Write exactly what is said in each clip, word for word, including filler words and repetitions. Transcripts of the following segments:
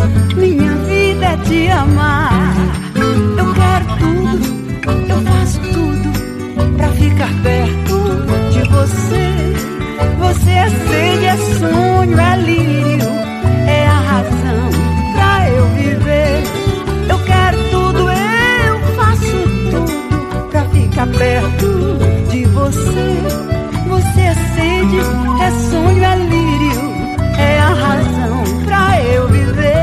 minha vida é te amar. Eu quero tudo, eu faço tudo pra ficar perto de você. Você é sede, é sonho, é lírio, é a razão pra eu viver. Eu quero tudo, eu faço tudo pra ficar perto de você. Você é sede, é sonho, é lírio, é a razão pra eu viver.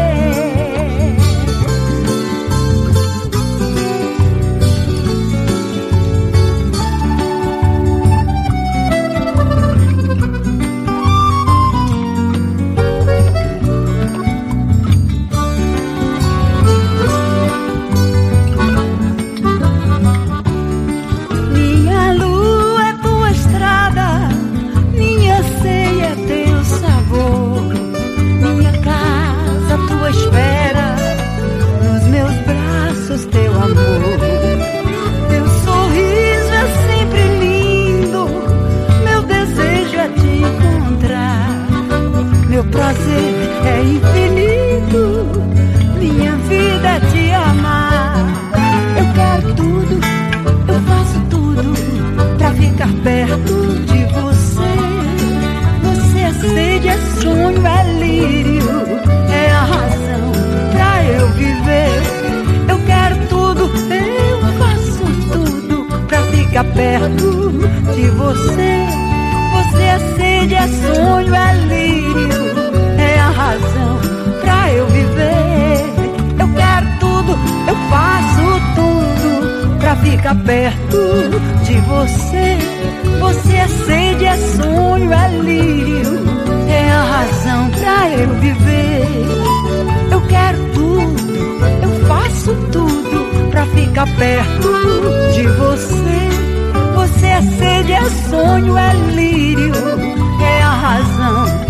Minha lua é tua estrada, minha ceia é teu sabor, minha casa tua espera, nos meus braços teu amor. Teu sorriso é sempre lindo, meu desejo é te encontrar. Meu prazer é infinito, minha vida é te amar. Eu quero tudo, eu faço tudo pra ficar perto de você. Você é sede, é sonho, é lírio, é a razão pra eu viver. Eu quero tudo, eu faço tudo pra ficar perto de você. Você é sede, é sonho, é lírio, é a razão pra eu viver. Eu quero tudo, eu faço tudo pra ficar perto de você. Você é sede, é sonho, é lírio, é a razão pra eu viver. Eu quero tudo, eu faço tudo pra ficar perto de você. Você é sede, é sonho, é lírio, é a razão